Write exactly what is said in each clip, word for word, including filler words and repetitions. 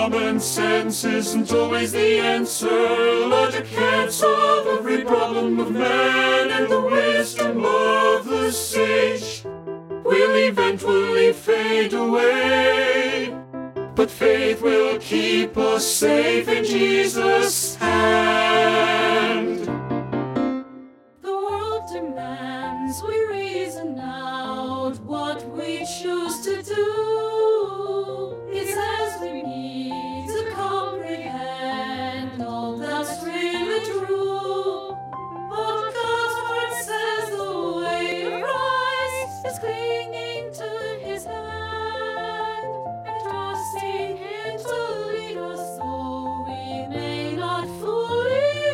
Common sense isn't always the answer. Logic can't solve every problem of man, and the wisdom of the sage will eventually fade away. But faith will keep us safe in Jesus' hand. The world demands we reason out what we choose to do. It says we need to comprehend all that's really true. But God's word says the way of Christ is clinging to His hand and trusting Him to lead us, though we may not fully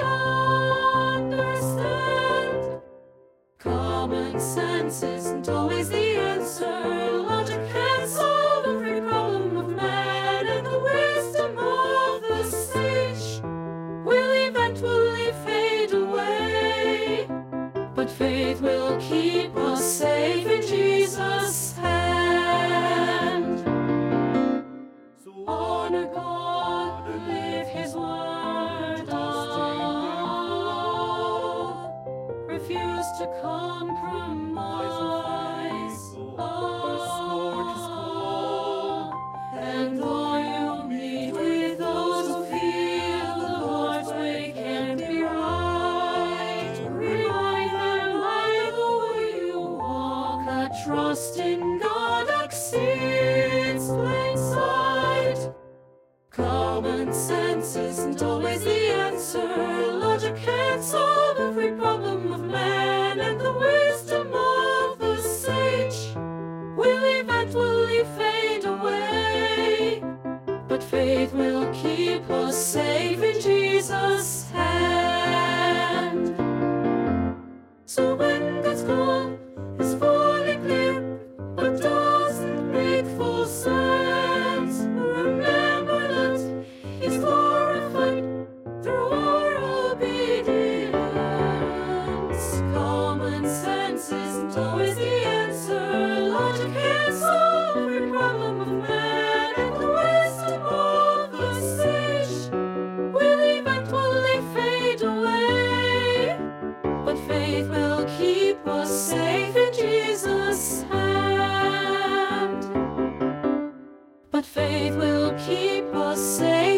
understand. Common sense isn't always the answer. Logic can't solve every problem of man, and the wisdom of the sage will eventually fade away. But faith will keep us safe in Jesus' hand. So honor God, live His word up. Refuse to compromise. Oh, and though you meet with those who feel the Lord's way can be right, remind them like the way you walk, that trust in God exceeds plain sight. Common sense isn't always the answer. Logic can't solve every problem of man, and the wisdom of the sage will eventually fade away. But faith will keep us safe in Jesus' hand. So when God's call is fully clear but doesn't make full sense, remember that He's glorified through our obedience. Common sense isn't always the answer. Logic can't solve every problem of man, and the wisdom of the sage will eventually fade away. But faith will keep us safe in Jesus' hand. But faith will keep us safe